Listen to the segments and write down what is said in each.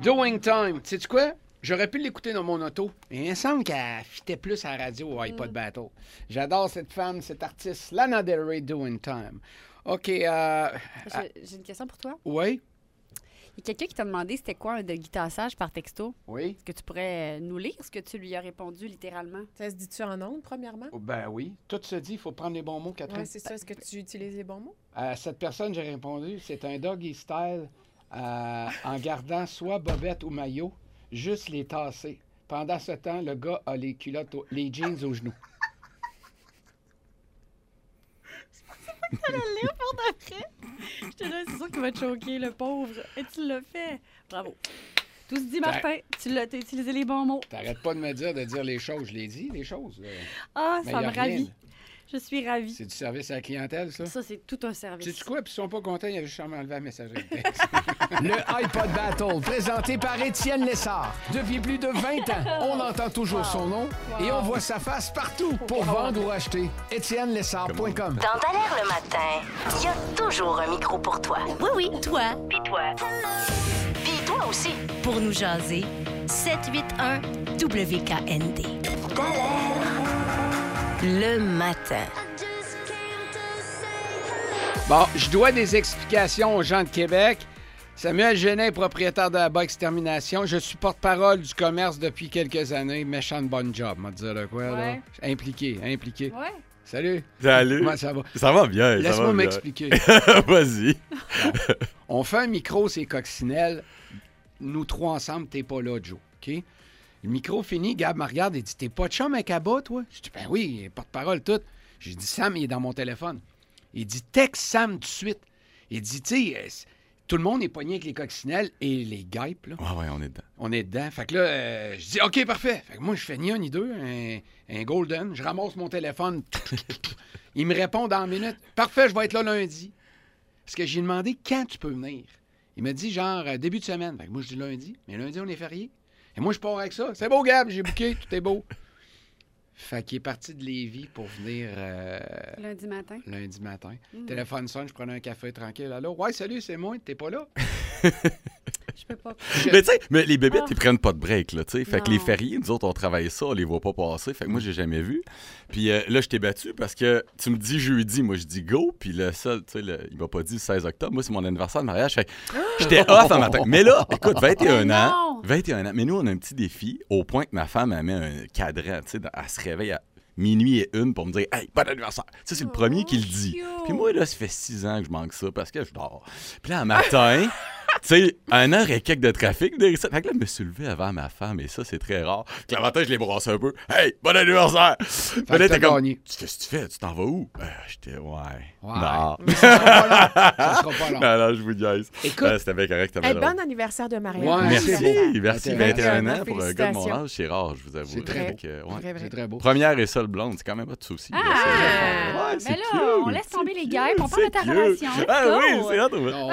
Doing Time. Sais-tu quoi? J'aurais pu l'écouter dans mon auto. Mais il me semble qu'elle fitait plus à la radio au iPod Battle. J'adore cette femme, cet artiste. Lana Del Rey, Doing Time. OK. J'ai une question pour toi. Oui? Il y a quelqu'un qui t'a demandé c'était quoi un de guitassage par texto. Oui? Est-ce que tu pourrais nous lire ce que tu lui as répondu littéralement? Ça se dit-tu en ondes, premièrement? Oh, ben oui. Tout se dit, il faut prendre les bons mots, Catherine. Oui, c'est ça. Est-ce que tu utilises les bons mots? À cette personne, j'ai répondu, c'est un doggy style en gardant soit bobette ou maillot, juste les tasser. Pendant ce temps, le gars a les culottes, les jeans aux genoux. Le lire pour de vrai. J'étais là, c'est sûr qu'il va te choquer, le pauvre. Et tu l'as fait. Bravo. Tout se dit, Martin. T'as utilisé les bons mots. T'arrêtes pas de dire les choses. Je l'ai dit, les choses. Ah, Mais ça y a me ravit. rien. Je suis ravie. C'est du service à la clientèle, ça? Ça, c'est tout un service. Sais-tu quoi? Puis ils sont pas contents, ils avaient juste enlevé la messagerie de texte. Le iPod Battle, présenté par Étienne Lessard. Depuis plus de 20 ans, on entend toujours son nom et on voit sa face partout pour vendre ou acheter. EtienneLessard.com. Dans ta l'air le matin, il y a toujours un micro pour toi. Oui, oui, toi. Puis toi. Puis toi aussi. Pour nous jaser, 781 WKND. Dans l'air le matin. Bon, je dois des explications aux gens de Québec. Samuel Genet, propriétaire de la bas Extermination. Je suis porte-parole du commerce depuis quelques années. Méchant de bon job, m'a dire de quoi, là. Impliqué. Ouais. Salut. Salut. Comment ça va? Ça va bien. Laisse-moi m'expliquer. Vas-y. On fait un micro, c'est coccinelle. Nous trois ensemble, t'es pas là, Joe. OK? Le micro fini, Gab me regarde et dit, t'es pas de chum avec Abba, toi? Je dis, ben oui, porte-parole, tout. J'ai dit, Sam, il est dans mon téléphone. Il dit, texte Sam tout de suite. Il dit, tu sais, tout le monde est pogné avec les coccinelles et les guêpes, là. Ouais, on est dedans. On est dedans. Fait que là, je dis, OK, parfait. Fait que moi, je fais ni un ni deux, un golden. Je ramasse mon téléphone. Il me répond dans une minute. Parfait, je vais être là lundi. Parce que j'ai demandé quand tu peux venir. Il m'a dit, genre, début de semaine. Fait que moi, je dis lundi. Mais lundi, on est férié. Et moi, je pars avec ça. C'est beau, Gab, j'ai booké, tout est beau. Fait qu'il est parti de Lévis pour venir... Lundi matin. Lundi matin. Téléphone sonne, je prenais un café tranquille. Allô? Ouais, salut, c'est moi, t'es pas là? Je peux pas. Mais tu sais, les bébites, ils prennent pas de break, là, tu sais. Fait que les Non. fériés, nous autres, on travaille ça, on les voit pas passer. Fait que moi, j'ai jamais vu. Puis là, je t'ai battu parce que tu me dis jeudi, moi, je dis go. Puis le seul, tu sais, il m'a pas dit le 16 octobre. Moi, c'est mon anniversaire de mariage. Fait que j'étais off un matin. Mais là, écoute, 21 ans. 21 ans. Mais nous, on a un petit défi au point que ma femme, elle met un cadran, tu sais, elle se réveille à minuit et une pour me dire « Hey, bon anniversaire! » Ça, c'est le premier qui le dit. cute. Puis moi, là, ça fait 6 ans que je manque ça parce que je dors. Puis là, un matin, tu sais, 1 heure et quelques de trafic. Fait que là, je me suis levé avant ma femme et ça, c'est très rare. Fait que le matin, je les brasse un peu. « Hey, bon anniversaire! » que là, t'as t'es comme gagné. « Qu'est-ce que tu fais? Tu t'en vas où? » J'étais « Ouais. » Ouais. Non. Mais ça sera pas long. Ça sera pas long. Non, je vous niaise. Écoute. C'était bien correct. Hey, bon anniversaire de mariage. Ouais, Merci, c'est beau. merci. C'était 21 vraiment ans pour un gars de mon félicitations. âge, c'est rare, je vous avoue. C'est très Fait beau. que, ouais. Très vrai. C'est très beau. Première et seule blonde, c'est quand même pas de souci. là, Ah! c'est Mais là, on laisse tomber les guêpes, on parle de ta relation. Ah Go! oui, c'est hâte. On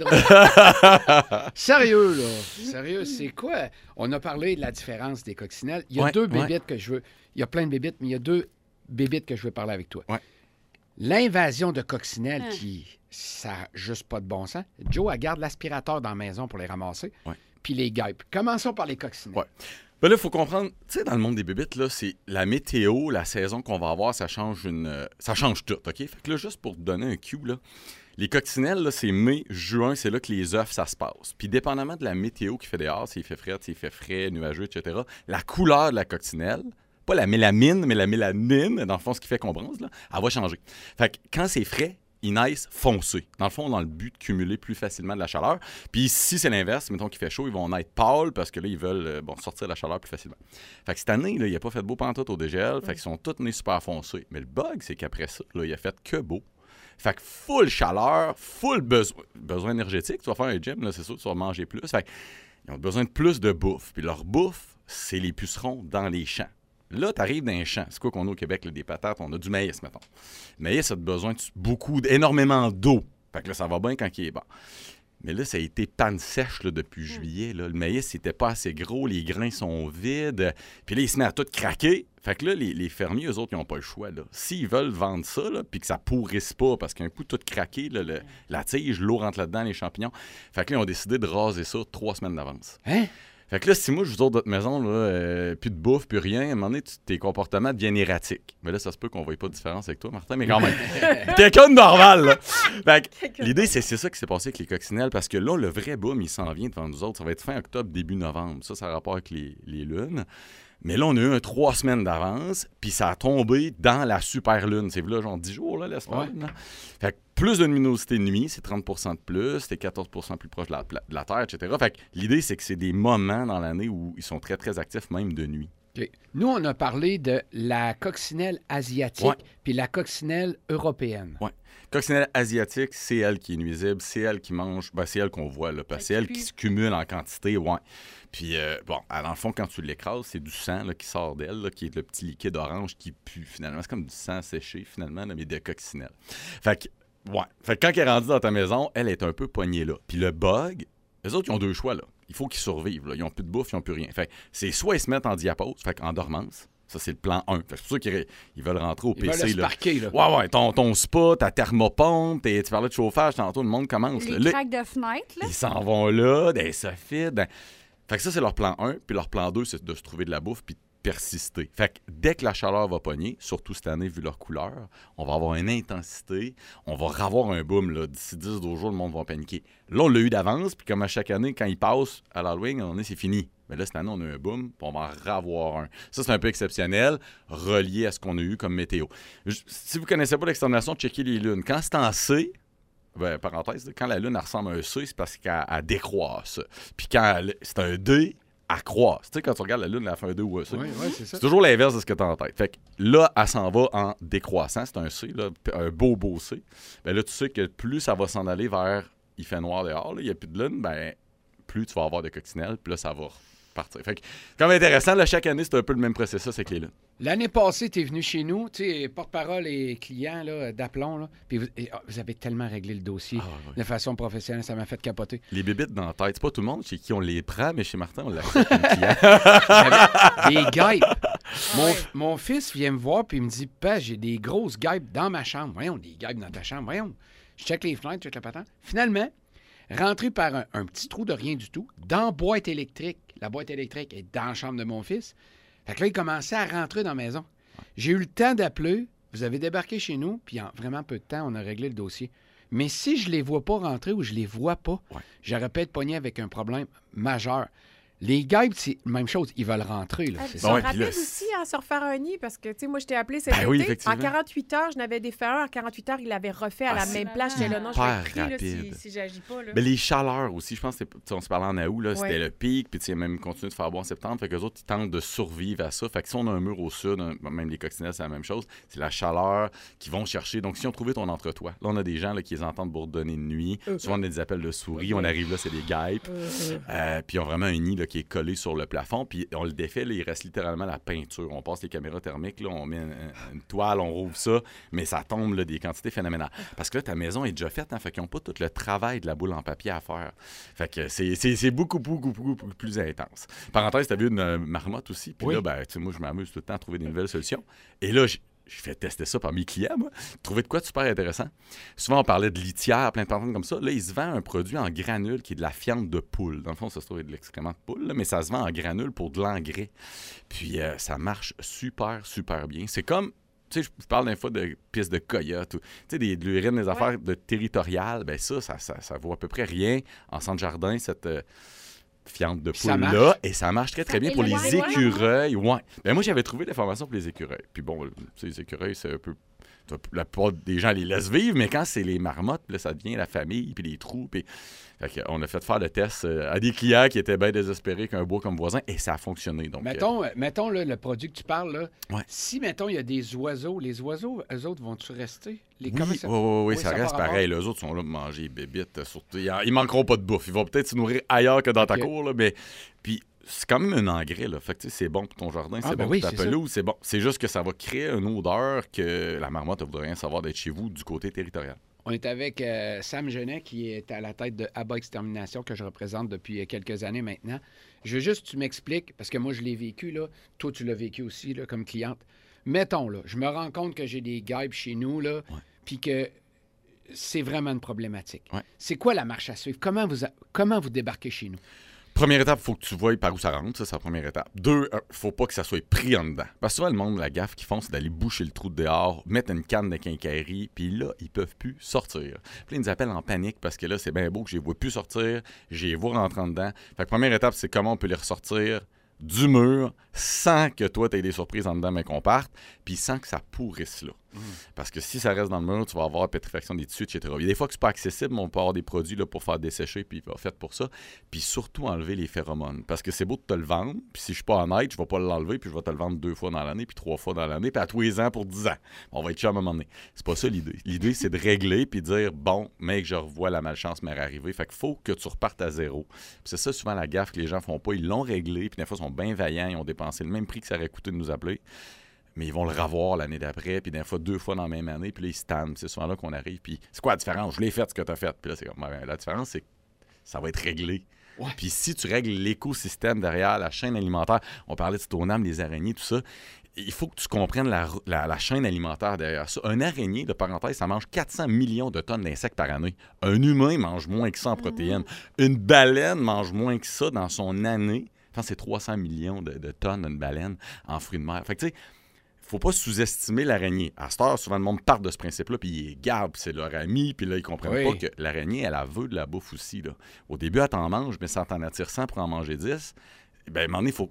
reviendra. Sérieux, là. Sérieux, c'est quoi? On a parlé de la différence des coccinelles. Il y a Ouais, deux ouais. bébites que je veux... Il y a plein de bébites, mais il y a deux bébites que je veux parler avec toi. Ouais. L'invasion de coccinelles ça n'a juste pas de bon sens. Joe, elle garde l'aspirateur dans la maison pour les ramasser. Ouais. Puis les guêpes. Commençons par les coccinelles. Ouais. Ben là, il faut comprendre, tu sais, dans le monde des bébites, là, c'est la météo, la saison qu'on va avoir, ça change tout, OK? Fait que là, juste pour te donner un cue, là, les coccinelles, là, c'est mai, juin, c'est là que les œufs, ça se passe. Puis dépendamment de la météo qu'il fait dehors, s'il fait frais, s'il fait frais, nuageux, etc., la couleur de la coccinelle, pas la mélamine, mais la mélanine, dans le fond, ce qui fait qu'on bronze, là, elle va changer. Fait que quand c'est frais, ils naissent foncés. Dans le fond, dans le but de cumuler plus facilement de la chaleur. Puis si c'est l'inverse, mettons qu'il fait chaud, ils vont naître pâles parce que là, ils veulent sortir de la chaleur plus facilement. Fait que cette année, là, il n'a pas fait beau pantoute au dégel. Fait qu'ils sont tous nés super foncés. Mais le bug, c'est qu'après ça, là, il a fait que beau. Fait que full chaleur, full besoin énergétique. Tu vas faire un gym, là, c'est sûr, tu vas manger plus. Fait qu'ils ont besoin de plus de bouffe. Puis leur bouffe, c'est les pucerons dans les champs. Là, tu arrives dans un champ. C'est quoi qu'on a au Québec, là, des patates? On a du maïs, mettons. Le maïs, ça a besoin de énormément d'eau. Fait que là, ça va bien quand il est bon. Mais là, ça a été panne sèche là, depuis juillet. Là. Le maïs, c'était pas assez gros, les grains sont vides. Puis là, il se met à tout craquer. Fait que là, les fermiers, eux autres, ils n'ont pas le choix. Là. S'ils veulent vendre ça, puis que ça pourrisse pas, parce qu'un coup, tout craqué, là, la tige, l'eau rentre là-dedans, les champignons. Fait que là, ils ont décidé de raser ça 3 semaines d'avance. Hein? Fait que là, si moi, je vous autre votre maison, là, plus de bouffe, plus rien, à un moment donné, tes comportements deviennent erratiques. Mais là, ça se peut qu'on ne voie pas de différence avec toi, Martin, mais quand même. Quelqu'un de normal, là. Fait que l'idée, c'est ça qui s'est passé avec les coccinelles, parce que là, le vrai boom, il s'en vient devant nous autres. Ça va être fin octobre, début novembre. Ça a rapport avec les lunes. Mais là, on a eu 3 semaines d'avance, puis ça a tombé dans la super lune. C'est là, genre 10 jours, là, l'espoir. Ouais. Fait que plus de luminosité de nuit, c'est 30 % de plus, c'est 14 % plus proche de la Terre, etc. Fait que l'idée, c'est que c'est des moments dans l'année où ils sont très, très actifs, même de nuit. Okay. Nous, on a parlé de la coccinelle asiatique puis la coccinelle européenne. Oui. Coccinelle asiatique, c'est elle qui est nuisible, c'est elle qui mange, c'est elle qu'on voit, là, parce que c'est elle qui se cumule en quantité, Puis, dans le fond, quand tu l'écrases, c'est du sang là, qui sort d'elle, là, qui est le petit liquide orange qui pue, finalement. C'est comme du sang séché, finalement, là, mais de coccinelle. Fait que quand elle est rendue dans ta maison, elle est un peu poignée là. Puis le bug, les autres, ils ont 2 choix, là. Il faut qu'ils survivent, là. Ils n'ont plus de bouffe, ils n'ont plus rien. Fait que c'est soit ils se mettent en diapause, en dormance. Ça, c'est le plan 1. C'est pour ça qu'ils veulent rentrer au PC. Ils veulent sparker, là. Ouais. Ton spa, ta thermopompe, tu parlais de chauffage, tantôt, le monde commence. Les craques de fenêtre, là. Ils s'en vont là, des soffites. Fait que ça, c'est leur plan 1. Puis leur plan 2, c'est de se trouver de la bouffe puis de persister. Fait que dès que la chaleur va pogner, surtout cette année, vu leur couleur, on va avoir une intensité. On va avoir un boom, là. D'ici 10-12 jours, le monde va paniquer. Là, on l'a eu d'avance. Puis comme à chaque année, quand ils passent à l'Halloween, c'est fini. Mais là, cette année, on a eu un boom, puis on va en revoir un. Ça, c'est un peu exceptionnel, relié à ce qu'on a eu comme météo. Si vous ne connaissez pas l'extermination, checkez les lunes. Quand c'est en C, parenthèse, quand la lune elle ressemble à un C, c'est parce qu'elle décroisse. Puis quand c'est un D, elle croise. Tu sais, quand tu regardes la lune, elle fait un D ou un C. Oui, c'est ça. C'est toujours l'inverse de ce que tu as en tête. Fait que là, elle s'en va en décroissant. C'est un C, là, un beau C. Bien là, tu sais que plus ça va s'en aller vers il fait noir dehors, il n'y a plus de lune, plus tu vas avoir de coccinelles, puis là, ça va partir. Fait que, c'est quand même intéressant, là, chaque année, c'est un peu le même processus avec les lunes. L'année passée, tu es venu chez nous, tu sais, porte-parole et client là, d'Aplomb, là, puis vous avez tellement réglé le dossier de façon professionnelle, ça m'a fait capoter. Les bébites dans la tête, c'est pas tout le monde chez qui on les prend, mais chez Martin, on l'accepte comme client. Des guêpes. Mon fils vient me voir, puis il me dit, « Père, j'ai des grosses guêpes dans ma chambre. » Voyons, des guêpes dans ta chambre, voyons. Je check les fenêtres, check la patente. Finalement, rentré par un petit trou de rien du tout, dans la boîte électrique. La boîte électrique est dans la chambre de mon fils. Fait que là, il commençait à rentrer dans la maison. J'ai eu le temps d'appeler. Vous avez débarqué chez nous, puis en vraiment peu de temps, on a réglé le dossier. Mais si je les vois pas rentrer ou je les vois pas, j'aurais pu être pogné avec un problème majeur. Les guêpes, c'est la même chose. Ils veulent rentrer. Là, c'est ça. Rapide aussi à se refaire un nid parce que, tu sais, moi, je t'ai appelé cet été. Oui, en 48 heures, je n'avais des ferreurs. En 48 heures, il l'avait refait à la même place. J'étais là, non, je vais être pris si j'agis pas. Là. Mais les chaleurs aussi, je pense que on se parlait en août, là, c'était le pic. Puis, tu sais, même continué de faire beau en septembre. Fait qu'eux autres, ils tentent de survivre à ça. Fait que si on a un mur au sud, même les coccinelles, c'est la même chose. C'est la chaleur qu'ils vont chercher. Donc, si on trouvait ton entre-toi, là, on a des gens là, qui les entendent bourdonner de nuit. Souvent, on a des appels de souris. On arrive là, c'est des guêpes. Puis, ils ont vraiment un nid là, qui est collé sur le plafond, puis on le défait, là, il reste littéralement la peinture. On passe les caméras thermiques, là, on met une toile, on rouvre ça, mais ça tombe là, des quantités phénoménales. Parce que là, ta maison est déjà faite, fait qu'ils n'ont pas tout le travail de la boule en papier à faire. Fait que c'est beaucoup plus intense. Parenthèse, t'as vu une marmotte aussi, puis là, moi, je m'amuse tout le temps à trouver des nouvelles solutions. Et là, je fais tester ça par mes clients, moi. Trouver de quoi de super intéressant. Souvent, on parlait de litière, plein de patentes comme ça. Là, il se vend un produit en granule qui est de la fiente de poule. Dans le fond, ça se trouve de l'excrément de poule, là, mais ça se vend en granule pour de l'engrais. Puis, ça marche super bien. C'est comme, tu sais, je parle d'un fois de pistes de coyote, tu sais, de l'urine, des affaires de territoriales. Ben ça vaut à peu près rien en centre-jardin, cette fiente de poule-là, et ça marche très bien pour les écureuils. Ben moi, j'avais trouvé l'information pour les écureuils. Puis bon, les écureuils, c'est un peu... La plupart des gens les laissent vivre, mais quand c'est les marmottes, là, ça devient la famille, puis les trous. Puis... Fait qu'on a fait faire le test à des clients qui étaient bien désespérés qu'un bois comme voisin, et ça a fonctionné. Donc, mettons là, le produit que tu parles, là, si, mettons, il y a des oiseaux, les oiseaux, eux autres, vont-tu rester? Oui, ça reste pareil. Les autres sont là pour manger bébites. Surtout. Ils manqueront pas de bouffe. Ils vont peut-être se nourrir ailleurs que dans ta cour, là, mais... Puis, c'est quand même un engrais, là. Fait que c'est bon pour ton jardin, c'est bon pour ta pelouse, c'est bon. C'est juste que ça va créer une odeur que la marmotte ne voudrait rien savoir d'être chez vous du côté territorial. On est avec Sam Genet, qui est à la tête de ABA Extermination, que je représente depuis quelques années maintenant. Je veux juste que tu m'expliques, parce que moi, je l'ai vécu, là. Toi, tu l'as vécu aussi, là, comme cliente. Mettons, là, je me rends compte que j'ai des guêpes chez nous, là, puis que c'est vraiment une problématique. Ouais. C'est quoi la marche à suivre? Comment vous débarquez chez nous? Première étape, il faut que tu vois par où ça rentre, ça, c'est la première étape. 2, faut pas que ça soit pris en dedans. Parce que souvent, le monde, la gaffe qu'ils font, c'est d'aller boucher le trou de dehors, mettre une canne de quincaillerie, puis là, ils peuvent plus sortir. Puis là, ils nous appellent en panique parce que là, c'est bien beau que je les vois plus sortir, je les vois rentrer en dedans. Fait que première étape, c'est comment on peut les ressortir du mur sans que toi, tu aies des surprises en dedans, mais qu'on parte, puis sans que ça pourrisse là. Parce que si ça reste dans le mur, tu vas avoir pétrifaction des tissus, etc. Il y a des fois que c'est pas accessible, mais on peut avoir des produits là, pour faire dessécher, puis fait pour ça. Puis surtout, enlever les phéromones. Parce que c'est beau de te le vendre, puis si je suis pas honnête, je vais pas l'enlever, puis je vais te le vendre 2 fois dans l'année, puis 3 fois dans l'année, puis à tous les ans pour 10 ans. On va être chum à un moment donné. C'est pas ça l'idée. L'idée, c'est de régler, puis dire, bon, mec, je revois la malchance m'est arrivée. Fait qu'il faut que tu repartes à zéro. Puis c'est ça, souvent, la gaffe que les gens font pas. Ils l'ont réglé, puis des fois, ils sont bien vaillants, ils ont dépensé le même prix que ça aurait coûté de nous appeler. Mais ils vont le revoir l'année d'après, puis des fois 2 fois dans la même année, puis là, ils se tannent. C'est souvent là qu'on arrive, puis c'est quoi la différence? Je l'ai fait, ce que tu as fait. Puis là, c'est comme, la différence, c'est que ça va être réglé. Ouais. Puis si tu règles l'écosystème derrière, la chaîne alimentaire, on parlait de Stoneham, les araignées, tout ça, il faut que tu comprennes la chaîne alimentaire derrière ça. Un araignée, de parenthèse, ça mange 400 millions de tonnes d'insectes par année. Un humain mange moins que ça en protéines. Une baleine mange moins que ça dans son année. Enfin, c'est 300 millions de tonnes d'une baleine en fruits de mer. Fait que tu sais, faut pas sous-estimer l'araignée. À cette heure, souvent, le monde part de ce principe-là, puis ils les gardent, puis c'est leur ami, puis là, ils comprennent pas que l'araignée, elle veut de la bouffe aussi. Là. Au début, elle t'en mange, mais ça t'en attire 100 pour en manger 10. Bien, à un moment donné, faut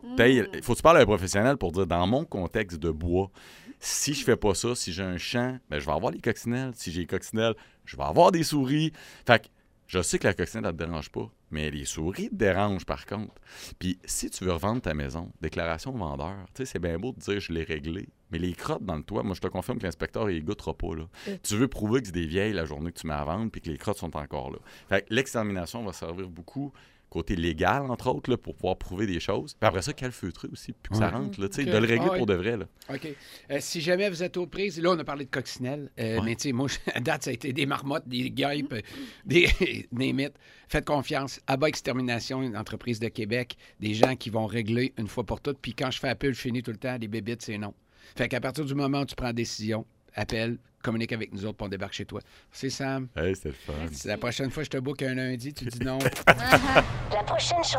que tu parles à un professionnel pour dire, dans mon contexte de bois, si je fais pas ça, si j'ai un champ, bien, je vais avoir les coccinelles. Si j'ai les coccinelles, je vais avoir des souris. Fait que je sais que la coccinelle, elle te dérange pas, mais les souris te dérangent par contre. Puis si tu veux revendre ta maison, déclaration de vendeur, tu sais, c'est bien beau de dire je l'ai réglé, mais les crottes dans le toit, moi je te confirme que l'inspecteur, il goûtera pas, là. Tu veux prouver que c'est des vieilles la journée que tu mets à vendre puis que les crottes sont encore là. Fait que l'extermination va servir beaucoup côté légal, entre autres, là, pour pouvoir prouver des choses. Puis après ça, calfeutrer aussi, puis que ça rentre, là, tu sais, de le régler pour de vrai. Là. OK. Si jamais vous êtes aux prises, là, on a parlé de coccinelles, mais tu sais, moi, à date, ça a été des marmottes, des guêpes, des mythes. Faites confiance. ABA Extermination, une entreprise de Québec, des gens qui vont régler une fois pour toutes. Puis quand je fais appel, je finis tout le temps, les bébites, c'est non. Fait qu'à partir du moment où tu prends décision, appelle, communique avec nous autres, puis on débarque chez toi. C'est Sam. Hey, c'est le fun. La prochaine fois, je te book un lundi, tu dis non. La prochaine